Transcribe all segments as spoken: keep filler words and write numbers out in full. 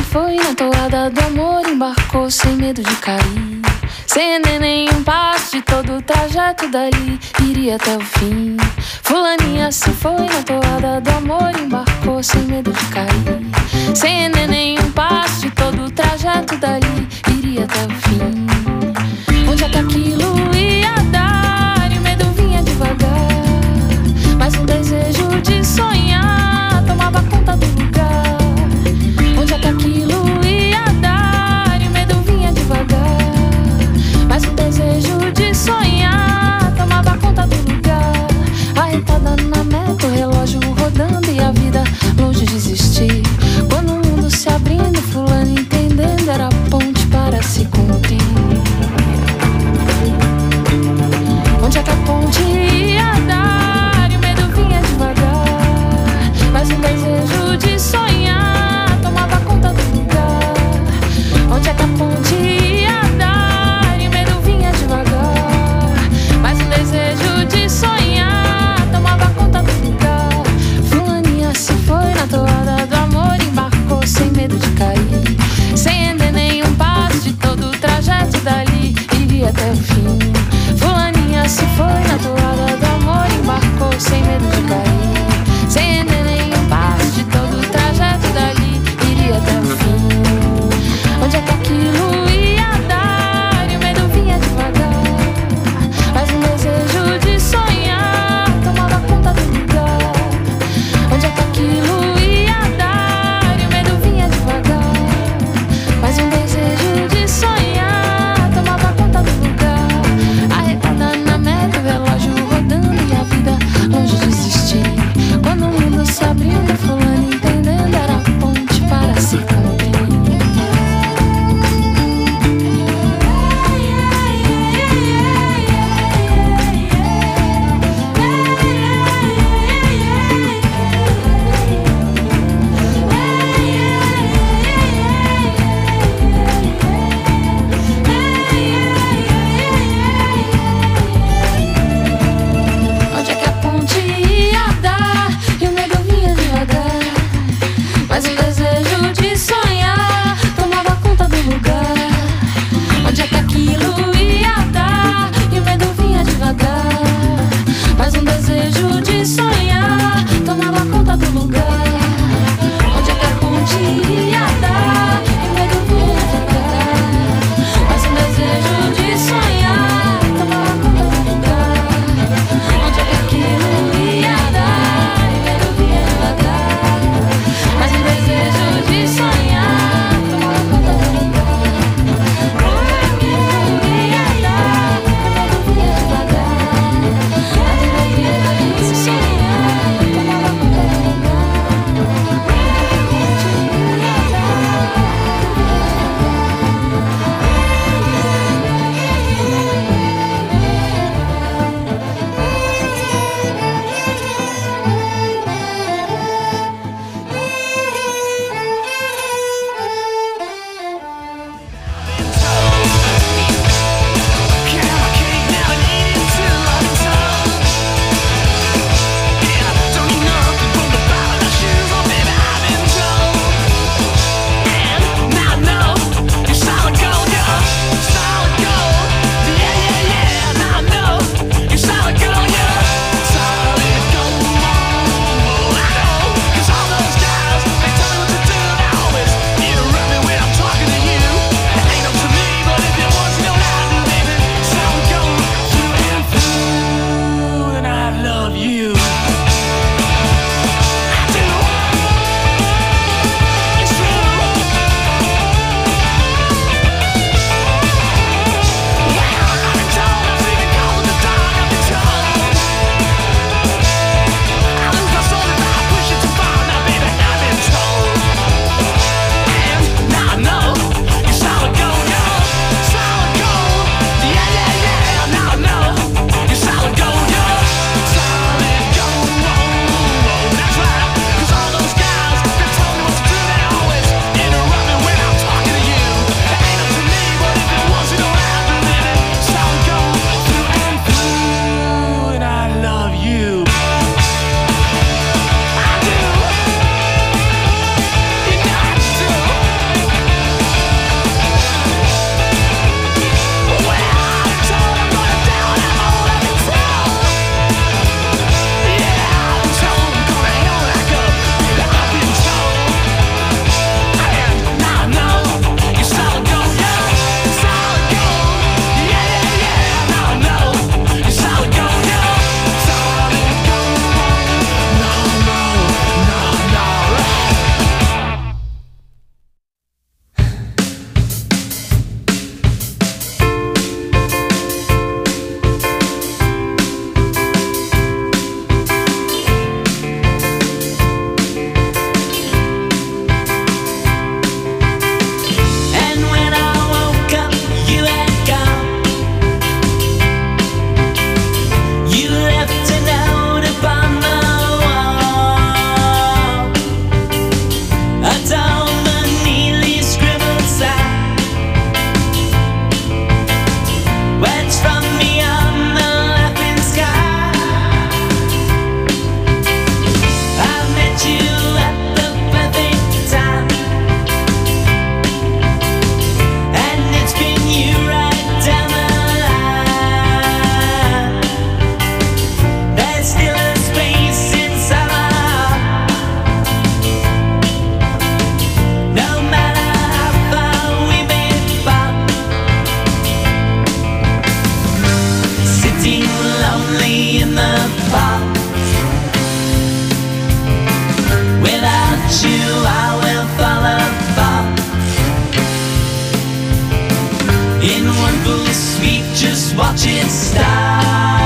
foi na toada do amor, embarcou sem medo de cair. Sem entender nenhum passo de todo o trajeto dali, iria até o fim. Fulaninha se foi na toada do amor, embarcou sem medo de cair. Sem entender nenhum passo de todo o trajeto dali, iria até o fim. Onde é que aquilo ia dar? E o medo vinha devagar, mas um desejo de sonhar tomava conta do lugar. Onde é que aquilo ia dar? E o medo vinha devagar, mas um desejo de sonhar tomava conta do lugar. Arretada na meta, o relógio rodando e a vida longe de existir. Quando o mundo se abrindo, fulano entendendo, era a ponte para se cumprir. Onde é que a ponte ia dar? E o medo vinha devagar, mas um desejo de sonhar tomava conta do lugar. Onde é que a ponte ia dar? E o medo vinha devagar, mas um desejo de sonhar tomava conta do lugar. Fulaninha se foi na toada do amor, embarcou sem medo de cair. Sem entender nenhum passo de todo o trajeto dali, iria até o fim. Fulaninha se foi na toada do amor, embarcou sem medo de cair. Sem entender nenhum passo de todo o trajeto dali, iria até o fim. Onde é que aquilo ia dar? E o medo vinha devagar, mas um desejo de sonhar tomava conta do lugar. Onde é que aquilo ia dar? E o medo vinha devagar, mas um desejo de sonhar tomava conta do lugar. Arretada na meta, o relógio rodando e a vida longe de existir. Quando o mundo se abrindo, fulano entendendo, era a ponte para se cumprir. just watch it start.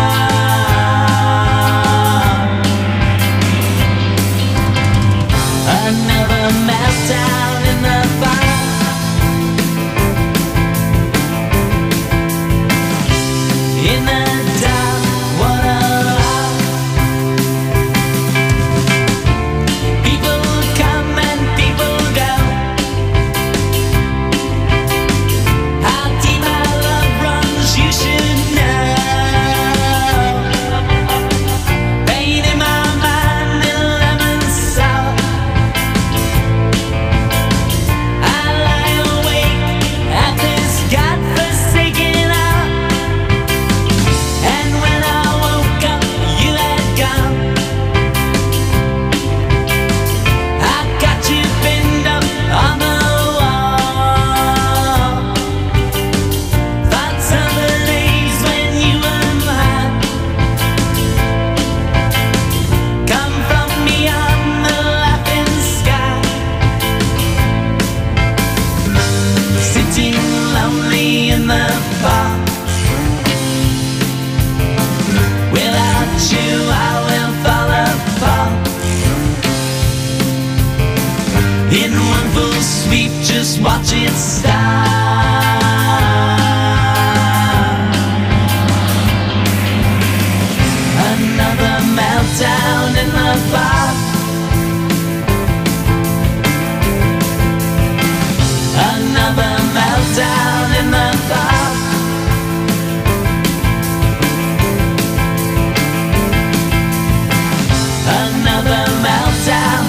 Another meltdown in the bar. In the dark, what a lie. People come and people go. How deep my love runs, you should know. Pain in my mind and lemon sour. I lie awake at this godforsaken hour. And when I woke up, you had gone. I got you pinned up on the wall. Thought summer days when you were mine. Come from beyond the laughing sky. Sitting lonely in the bar. Without you I will fall apart. In one full sweep, just watch it start. Another meltdown in the bar. Another meltdown in the bar. Another meltdown.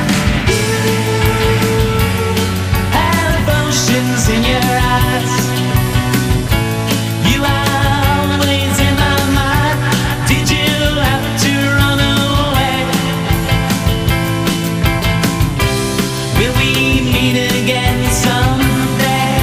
Have oceans in your eyes. You are always in my mind. Did you have to run away? Will we meet again someday?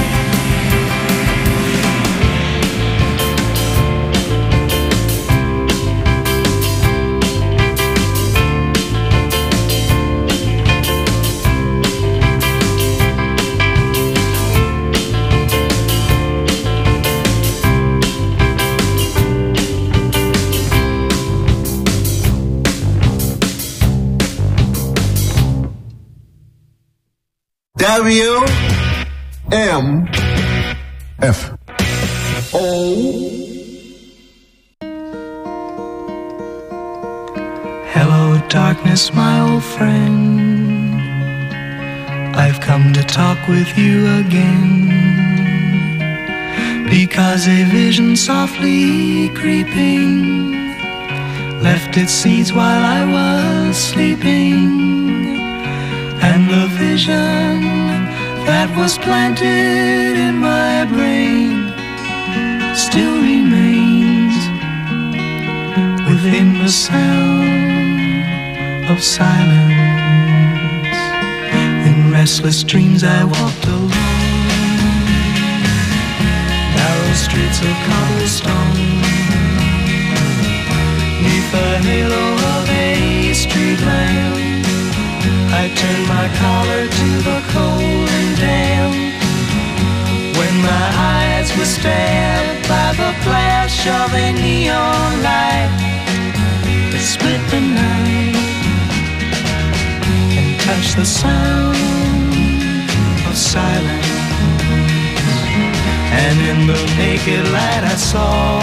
W M F O. Hello, darkness, my old friend. I've come to talk with you again. Because a vision softly creeping left its seeds while I was sleeping. And the vision that was planted in my brain still remains within the sound of silence. In restless dreams I walked alone, narrow streets of cobblestone, neath the halo of a street lamp. I turned my collar to the cold and damp. When my eyes were stabbed by the flash of a neon light that split the night and touched the sound of silence. And in the naked light I saw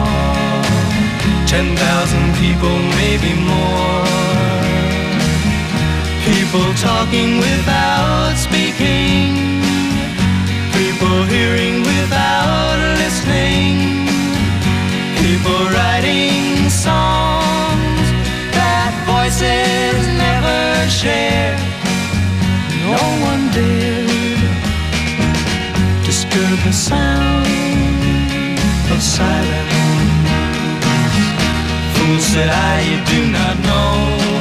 ten thousand people, maybe more. People talking without speaking, people hearing without listening, people writing songs that voices never shared. No one dared disturb the sound of silence. Fool, said I, you do not know.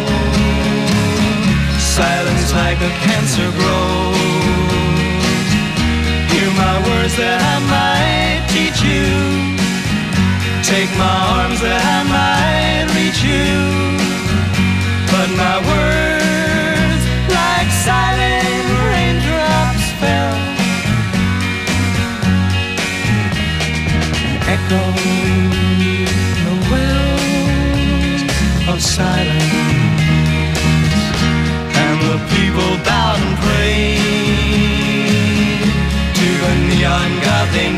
Silence like a cancer grows. Hear my words that I might teach you. Take my arms that I might reach you. But my words, like silent raindrops, fell, go the wells of silence, and the people bowed and prayed to the neon god they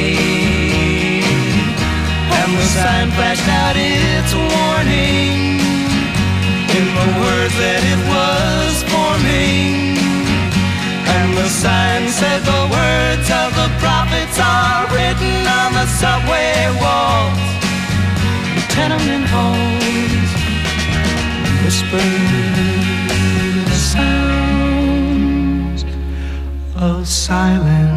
made, and the sign flashed out its warning in the words that it was forming. And the sign said the words of the prophets are written on the subway walls, the tenement halls, whispered the sounds of silence.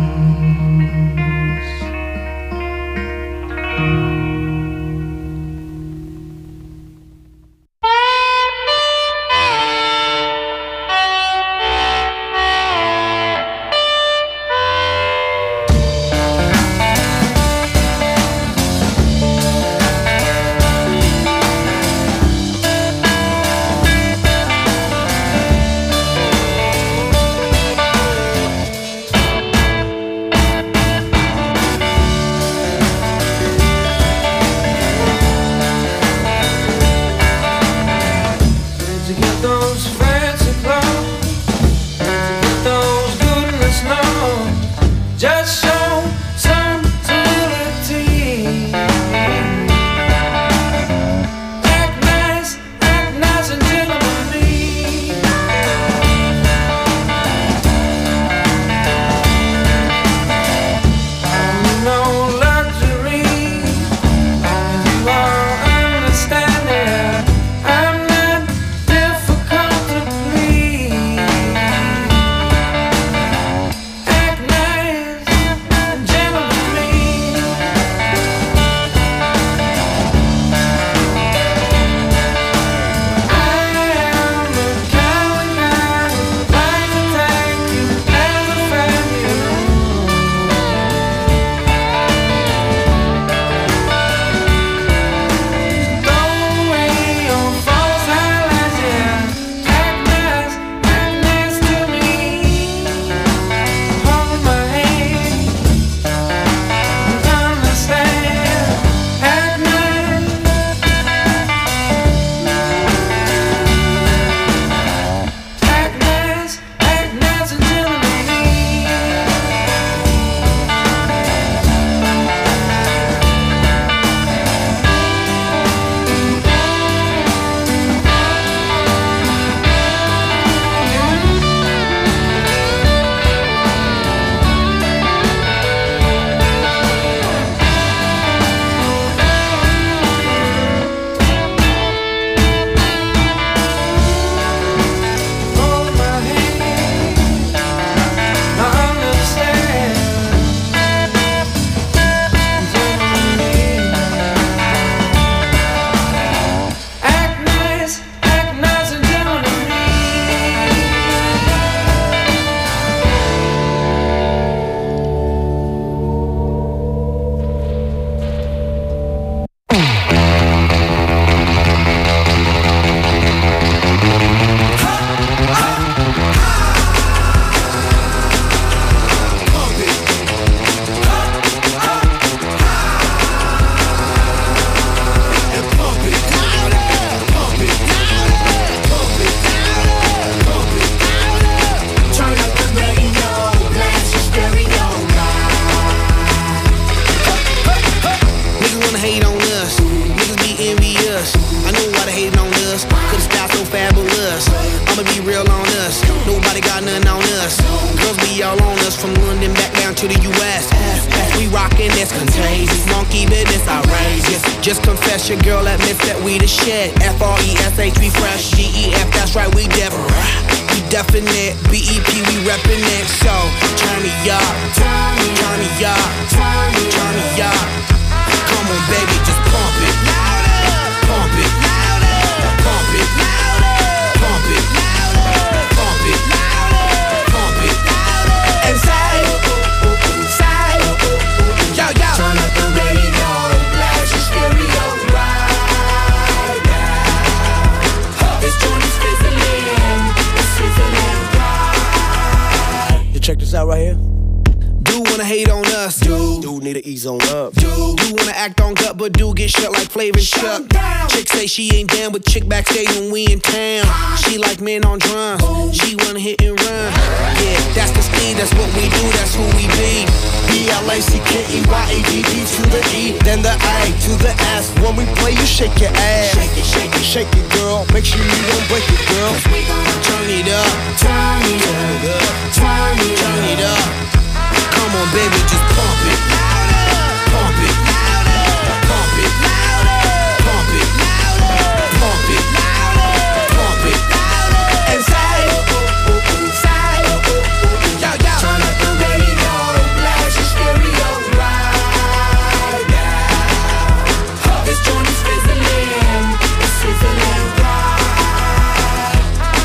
to ease on up. Dude, you wanna act on gut, but do get shut like Flavor and Chuck. Chick say she ain't down with chick backstage when we in town. She like men on drums. She wanna hit and run. Yeah, that's the speed, that's what we do, that's who we be. B L A C K E Y A D D to the E, then the A to the S. When we play, you shake your ass. Shake it, shake it, shake it, girl. Make sure you don't break it, girl. Turn it up, turn it up, turn it up, turn it up. Come on, baby, just pump it. Pump it, pump it, pump it, pump it, pump it, and say, say, yo, yo. Turn up the radio, blast your stereo right now. This joint is fizzling, it's sizzling right.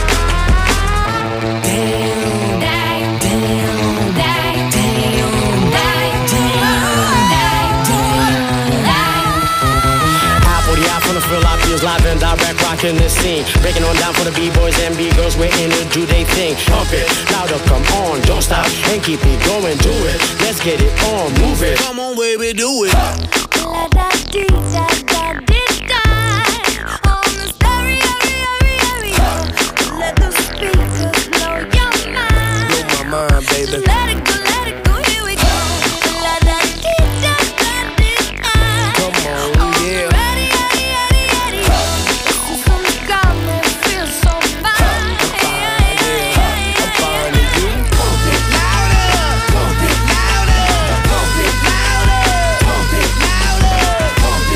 Damn, damn, damn, damn, damn, Real life feels live and direct, rocking the scene. Breaking on down for the B-boys and B-girls, we're in to do they thing. Pump it, louder, come on, don't stop, and keep it going, do it. Let's get it on, move it. Come on, baby, do it. La da dee da da dee da. On the stereo, stereo, let the speakers blow your mind. Blow my mind, baby. Let it go, let it go, here we go. La da dee da da dee da. Come on, yeah. Pump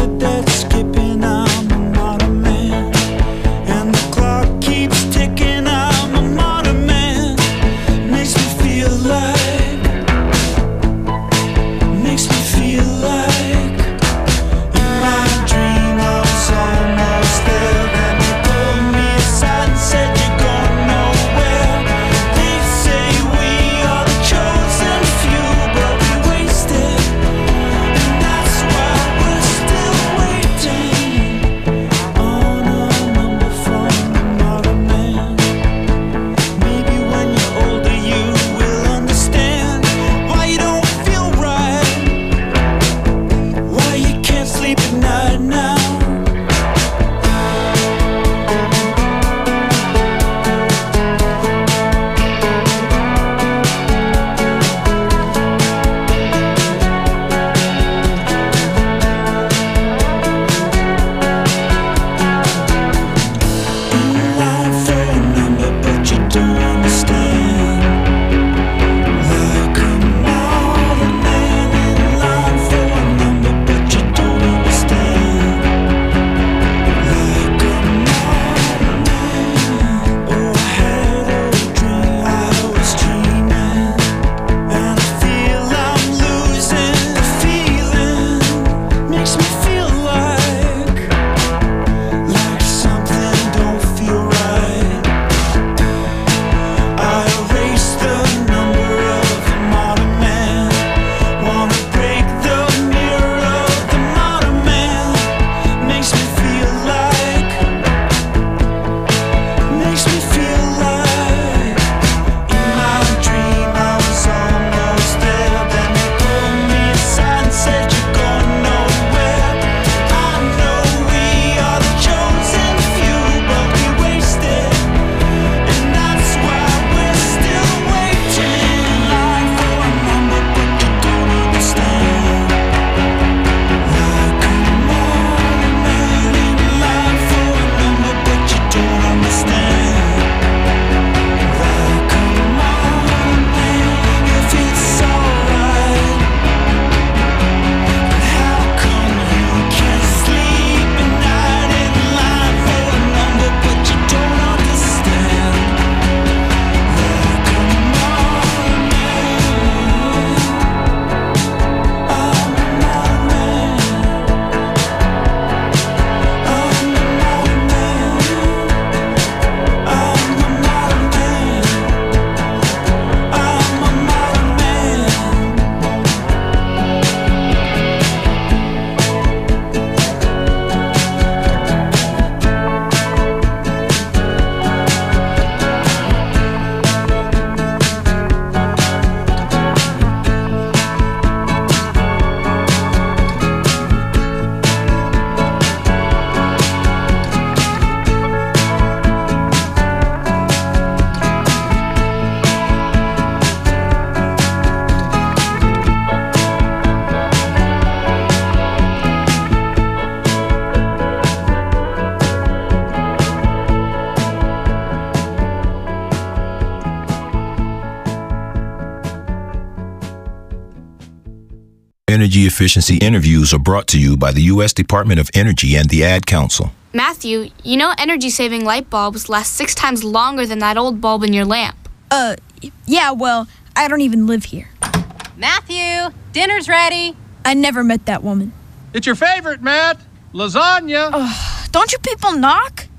Energy efficiency interviews are brought to you by the U S Department of Energy and the Ad Council. Matthew, you know energy-saving light bulbs last six times longer than that old bulb in your lamp. Uh, yeah, well, I don't even live here. Matthew, dinner's ready. I never met that woman. It's your favorite, Matt. Lasagna. Ugh, don't you people knock?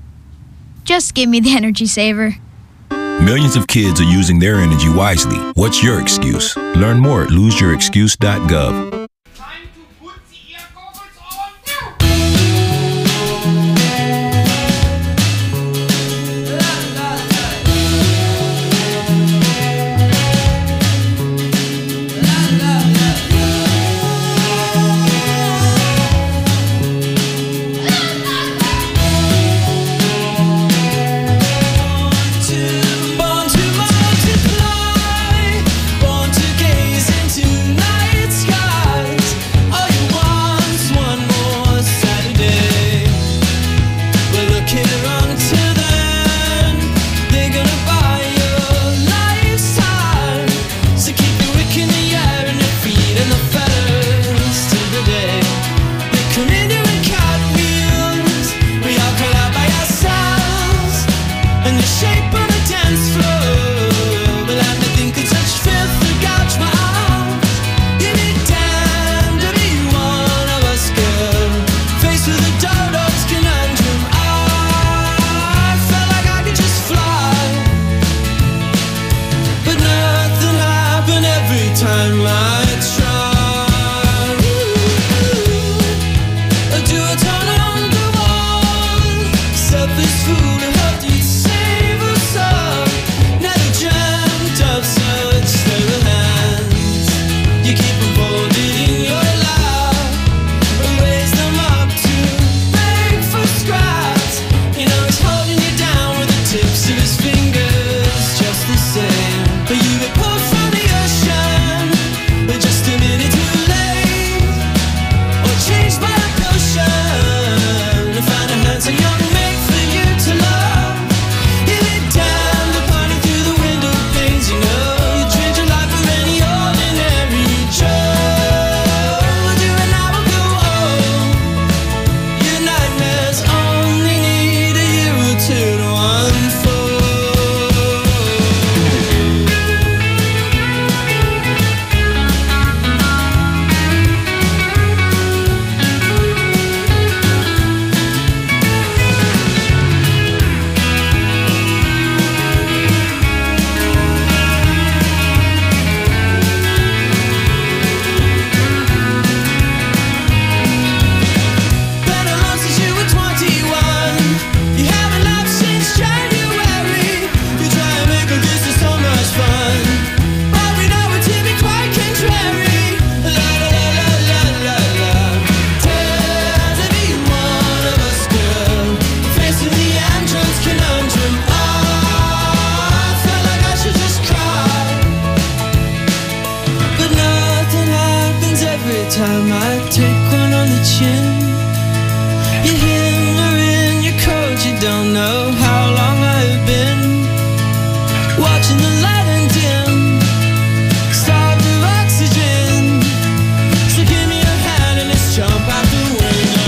Just give me the energy saver. Millions of kids are using their energy wisely. What's your excuse? Learn more at lose your excuse dot gov. Born to gaze into night sky. don't know how long I've been watching the light and dim, starved of oxygen. So give me a hand and let's jump out the window.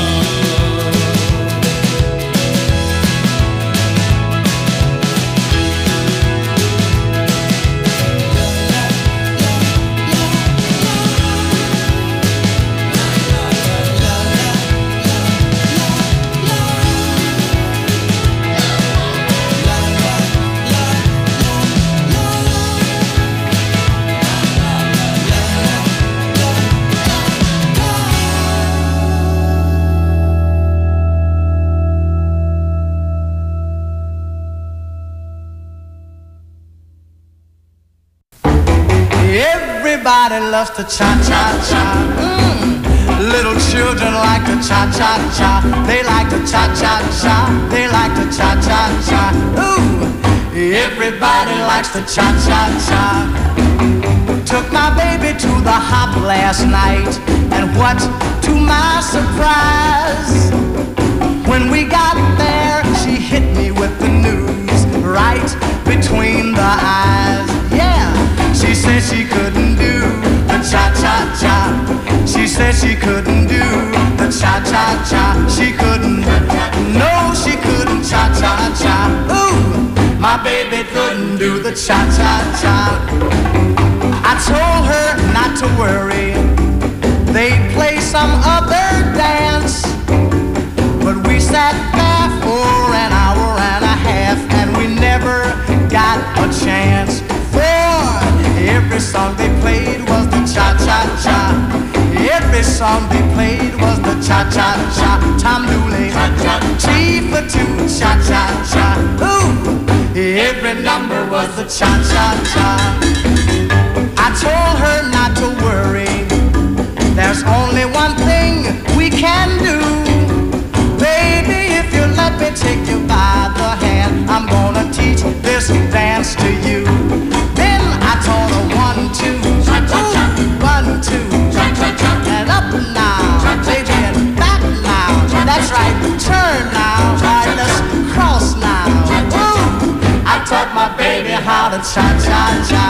Everybody loves to cha-cha-cha. Mm. Little children like to cha-cha-cha. They like to cha-cha-cha. They like to cha-cha-cha. Ooh, everybody likes to cha-cha-cha. Took my baby to the hop last night, and what to my surprise, when we got there, she hit me with the news right between the eyes. Yeah, she said she couldn't do the cha-cha-cha. She said she couldn't do the cha-cha-cha. She couldn't, no, she couldn't cha-cha-cha. Ooh, my baby couldn't do the cha-cha-cha. I told her not to worry, they'd play some other dance. But we sat there for an hour and a half, and we never got a chance. For every song they played was the cha-cha-cha. Every song they played was the cha-cha-cha. Tom Dooley, T for two, cha-cha-cha. Ooh, every number was the cha-cha-cha. I told her not to worry, there's only one thing we can do. Baby, if you let me take you by the hand, I'm gonna teach this dance to you. Then I told her one, two, ooh, one, two, and up now, baby, and back now. That's right, turn now, right, let's cross now. Ooh, I taught my baby how to cha-cha-cha.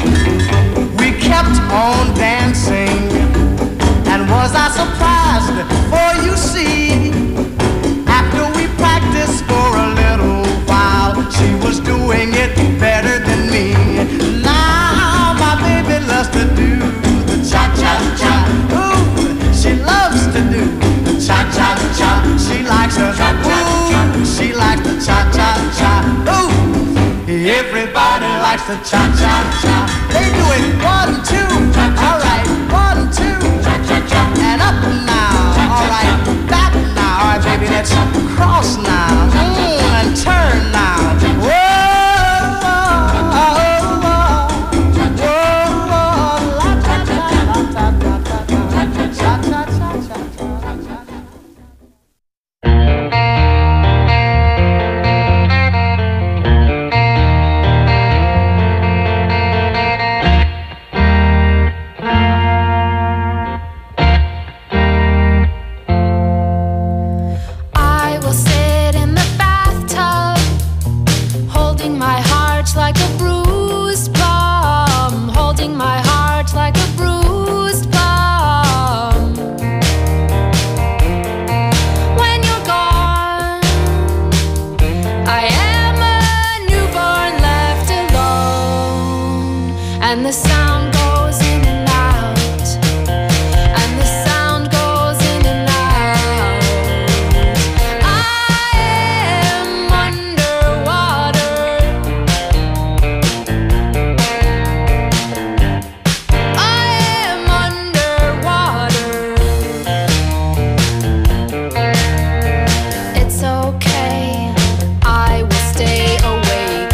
We kept on dancing, and was I surprised, for you see, after we practiced for a little while, she was doing it better than me. Now my baby loves to do the cha-cha-cha. Ooh, she loves to do the cha-cha-cha. She likes her, ooh, she likes the cha-cha-cha. Ooh, everybody likes the cha-cha-cha. They do it one, two, all right, one, two, and up now, all right, back now, all right, baby, let's cross now, mm, and turn now. Whoa, oh, oh, oh, oh, la ta ta la ta ta ta ta cha cha cha cha cha. I will sit in the bathtub, holding my heart like a bruised plum, holding my heart like a bruised plum. When you're gone, I am a newborn left alone, and the sound goes in and out, and the sound goes in and out. I am underwater. I am underwater. It's okay, I will stay awake,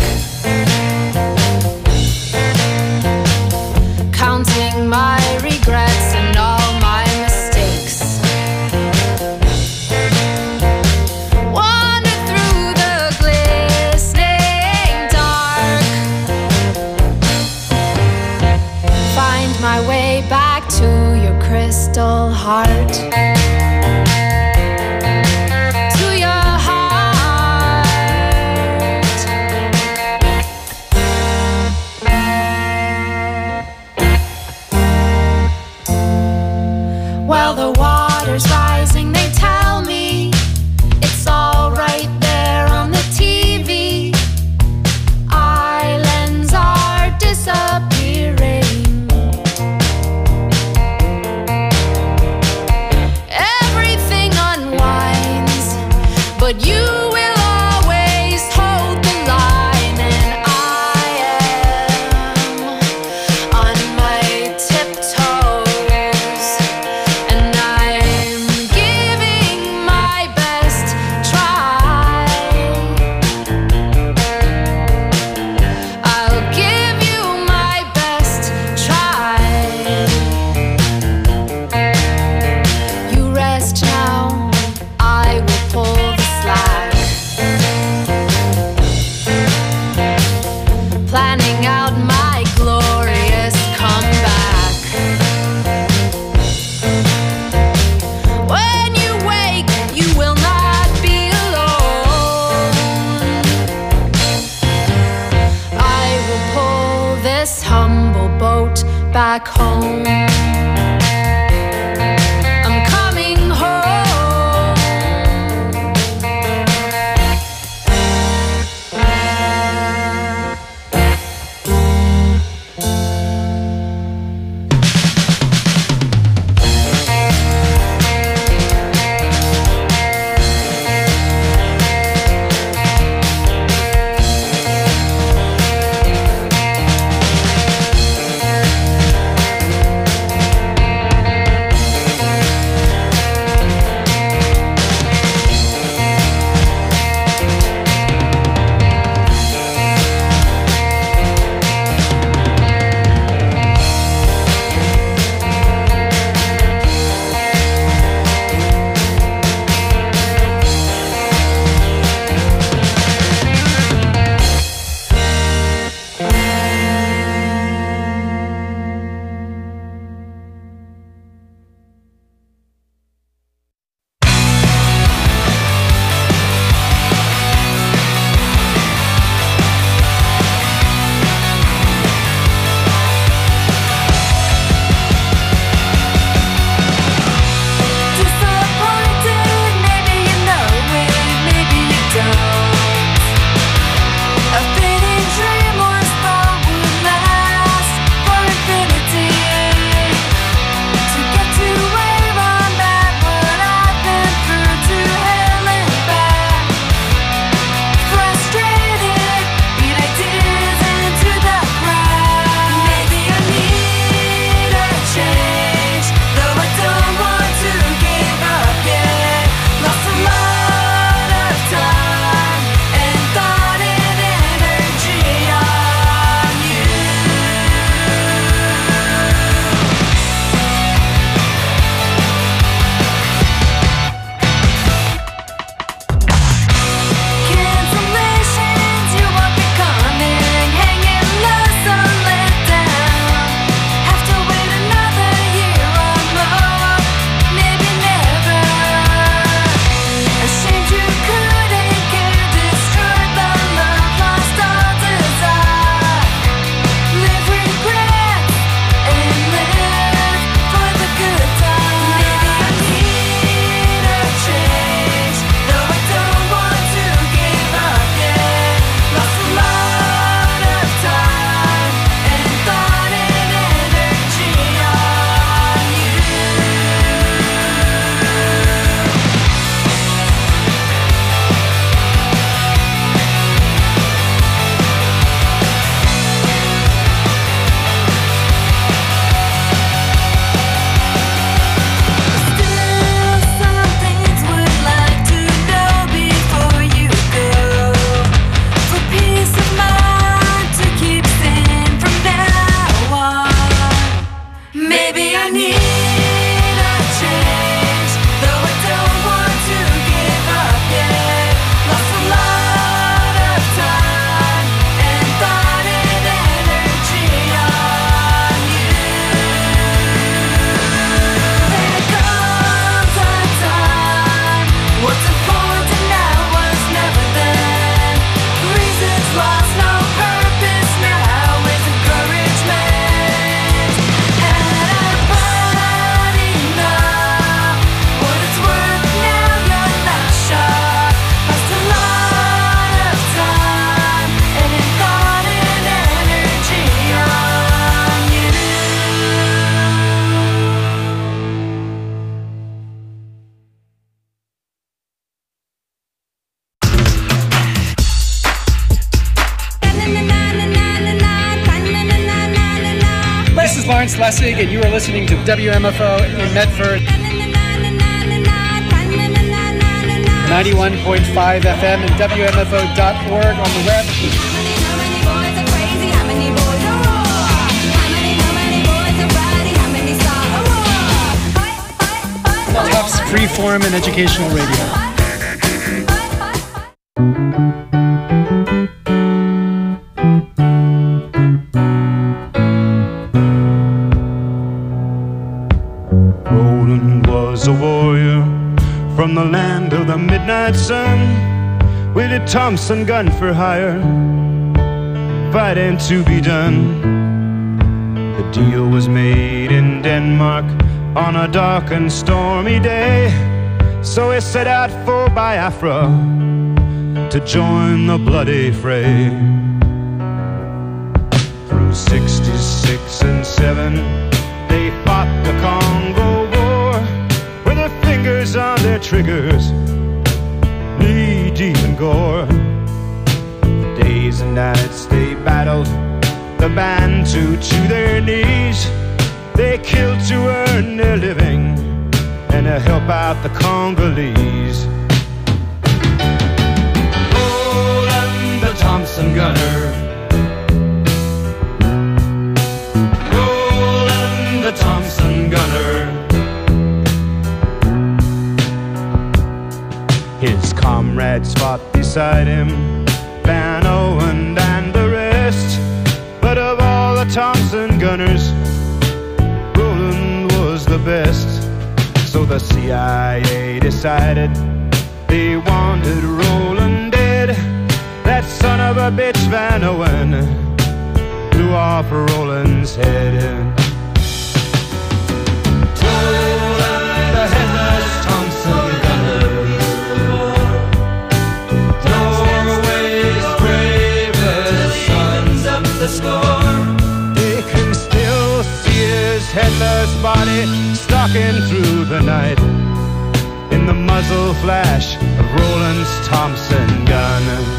counting my regrets and all my mistakes. Wander through the glistening dark, find my way back to your crystal heart, to your heart. but you will always hold the line, and I am on my tiptoes, and I'm giving my best try. I'll give you my best try. You rest now, I will pull the slack. Planning out my glorious comeback. When you wake, you will not be alone. I will pull this humble boat back home. I'm coming home. Lance Lessig, and you are listening to W M F O in Medford. ninety-one point five F M and W M F O dot org on the web. Tufts Freeform and Educational Radio. Roland was a warrior from the land of the midnight sun, with a Thompson gun for hire, fighting to be done. The deal was made in Denmark on a dark and stormy day, so he set out for Biafra to join the bloody fray. Through sixty-six and seven, they fought the Congo War, with their fingers on their triggers, knee deep in gore. For days and nights they battled the Bantu to their knees. They killed to earn their living and to help out the Congolese. Roland the Thompson gunner, Roland the Thompson gunner. His comrades fought beside him, Van Owen and the rest. But of all the Thompson gunners, Roland was the best. So the C I A decided they wanted Roland dead. That son of a bitch Van Owen blew off Roland's head. Roland the headless Thompson gunner, Norway's bravest sons of the score. They can still see his headless body stalking through the night in the muzzle flash of Roland's Thompson gun.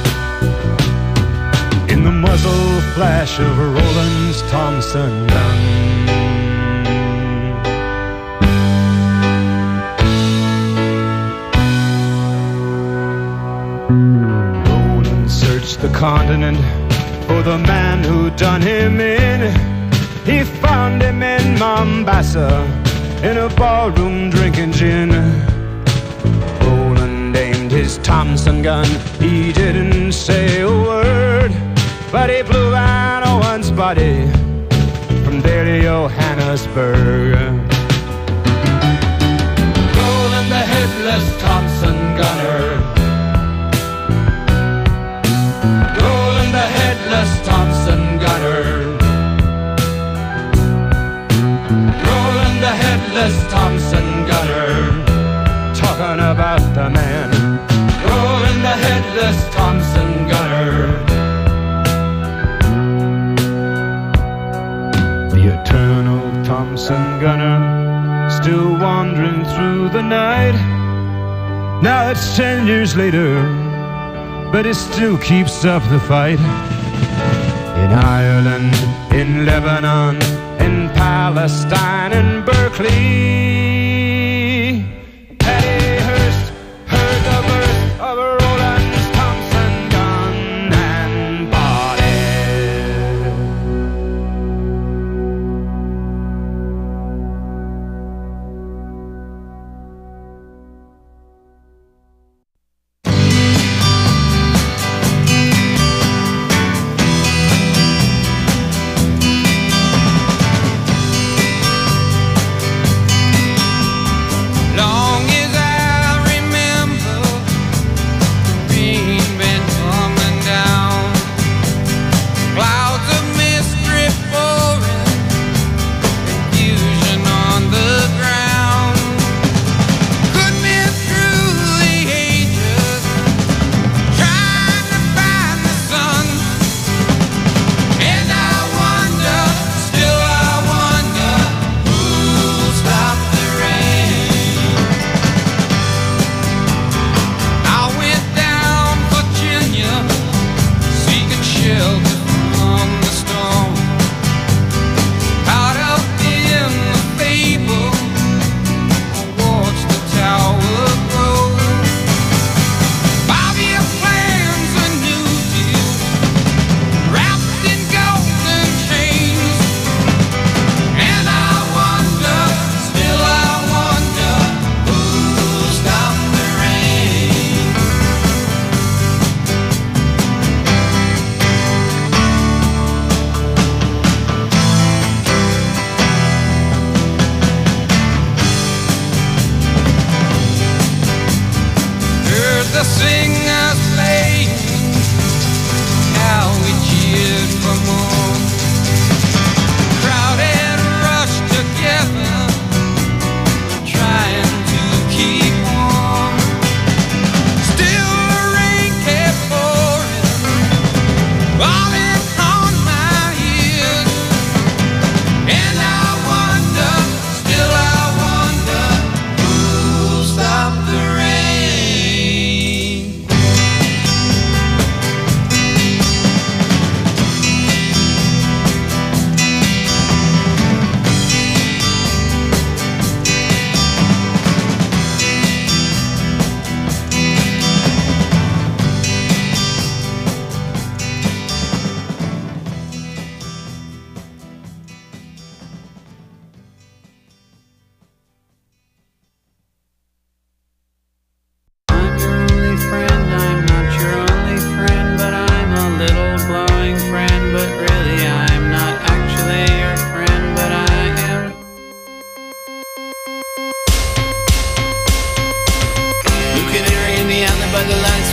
In the muzzle flash of Roland's Thompson gun. Roland searched the continent for the man who done him in. He found him in Mombasa, in a ballroom drinking gin. Roland aimed his Thompson gun, he didn't say a word, but he blew Van Owen's body from there to Johannesburg. Roland the headless Thompson gunner, Roland the headless Thompson gunner, Roland the headless Thompson gunner. Talking about the man, Roland the headless Thompson gunner. The eternal Thompson gunner, still wandering through the night. Now it's ten years later, but it still keeps up the fight. In Ireland, in Lebanon, in Palestine, in Berkeley, Patty Hearst heard the birth of Roland's Thompson gun and body.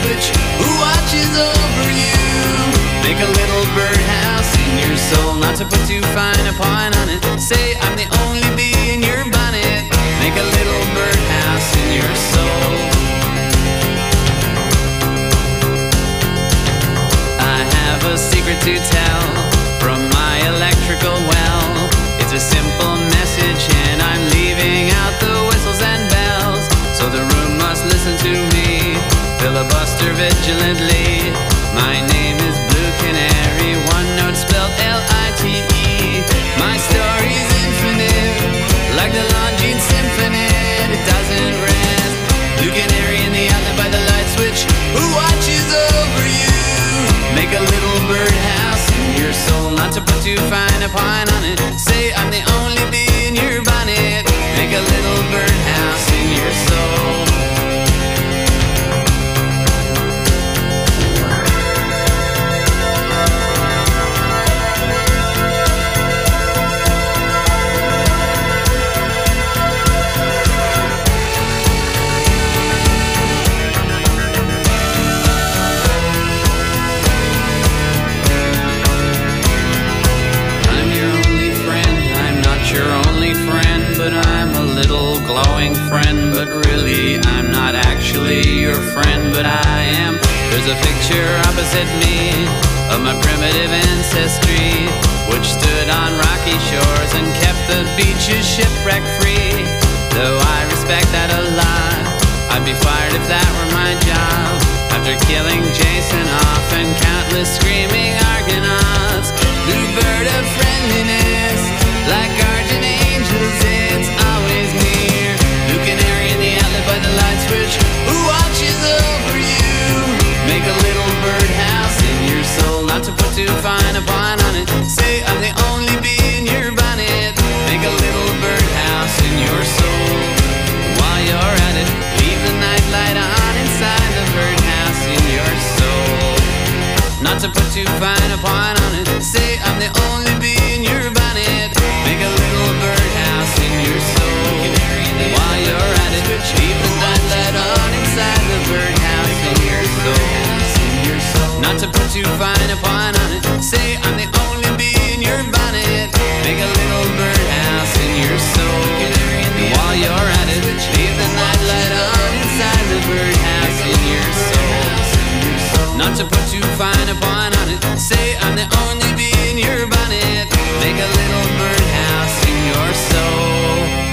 switch. Who watches over you? Make a little birdhouse in your soul. Not to put too fine a point on it. Say I'm the only bee in your bonnet. Make a little birdhouse in your soul. I have a secret to tell from my electrical well. It's a simple message and I'm leaving out the whistles and bells. So the room must listen to me, filibuster vigilantly. My name is Blue Canary, one note spelled L I T E. My story's infinite, like the Longines Symphony. It doesn't rest. Blue Canary in the outlet by the light switch. Who watches over you? Make a little birdhouse in your soul. Not to put too fine a point on it. Say I'm the only bee in your bonnet. Make a little birdhouse in your soul. But I'm a little glowing friend. But really I'm not actually your friend, but I am. There's a picture opposite me of my primitive ancestry, which stood on rocky shores and kept the beaches shipwreck free. Though I respect that a lot, I'd be fired if that were my job. After killing Jason off and countless screaming Argonauts. Blue bird of friendliness, like guardian angels, it's always near. Blue Canary in the outlet by the light switch. Who watches over you? Make a little birdhouse in your soul. Not to put too fine a point on it. Say I'm the only bee in your bonnet. Make a little birdhouse in your soul. While you're at it, leave the night light on inside the birdhouse in your soul. Not to put too fine a point on it. Say I'm the only bee in your bonnet. Make a little birdhouse in your soul. While you're at it, leave the night light on inside the birdhouse in your soul. Not to put too fine a point on it. Say I'm the only bee in your bonnet. Make a little birdhouse in your soul. While you're at it, leave the night light on inside the birdhouse in your soul. Not to put too fine a point on it. Say I'm the only bee in your bonnet. Make a little birdhouse in your soul.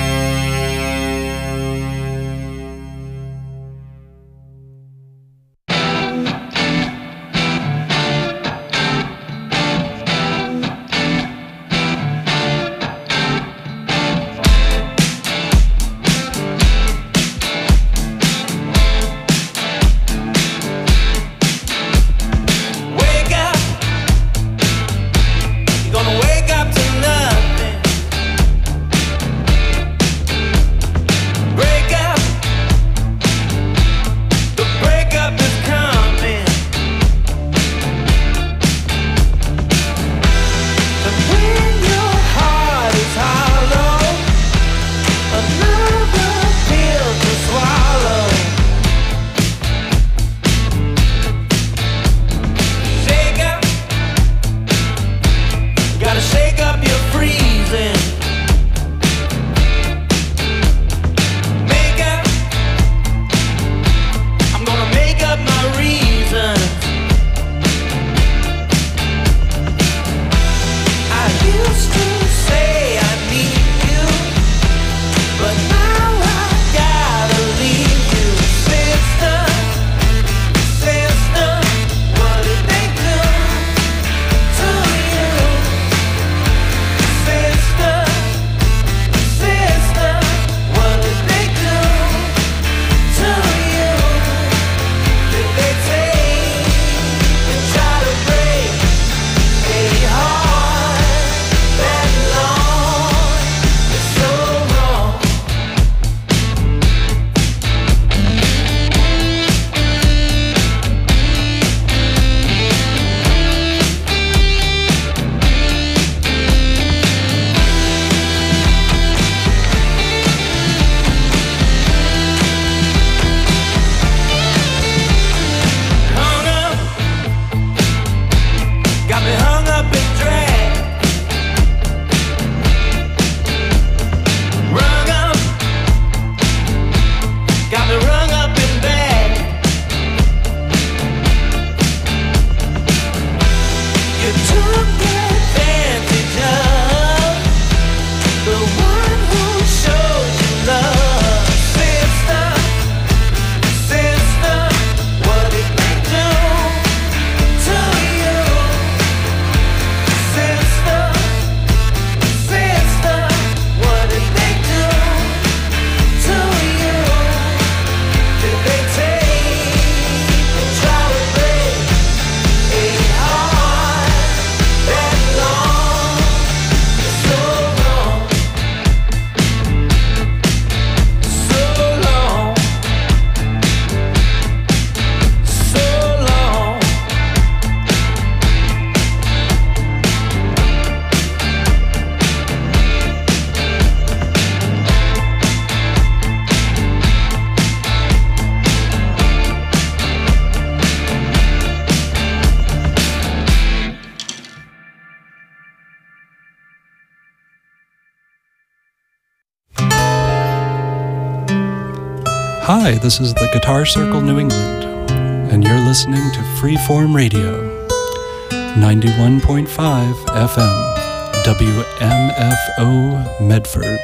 Hi, this is the Guitar Circle New England, and you're listening to Freeform Radio, ninety-one point five F M, W M F O Medford.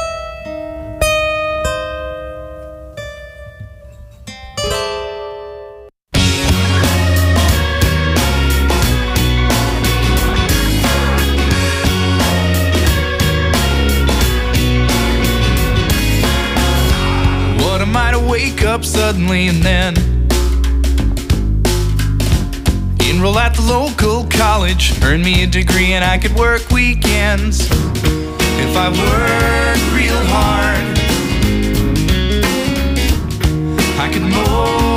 Wake up suddenly and then enroll at the local college, earn me a degree, and I could work weekends if I work real hard. I could mow